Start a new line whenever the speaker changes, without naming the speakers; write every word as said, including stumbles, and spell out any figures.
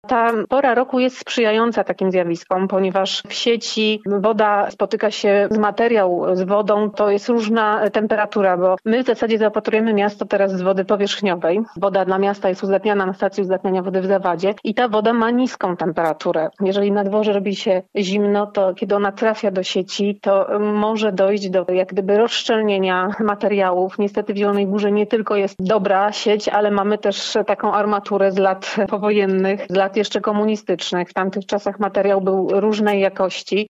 Ta pora roku jest sprzyjająca takim zjawiskom, ponieważ w sieci woda spotyka się z materiał, z wodą, to jest różna temperatura, bo my w zasadzie zaopatrujemy miasto teraz z wody powierzchniowej. Woda dla miasta jest uzdatniana na stacji uzdatniania wody w Zawadzie i ta woda ma niską temperaturę. Jeżeli na dworze robi się zimno, to kiedy ona trafia do sieci, to może dojść do jak gdyby rozszczelnienia materiałów. Niestety w Zielonej Górze nie tylko jest dobra sieć, ale mamy też taką armaturę z lat powojennych, z lat jeszcze komunistycznych. W tamtych czasach materiał był różnej jakości.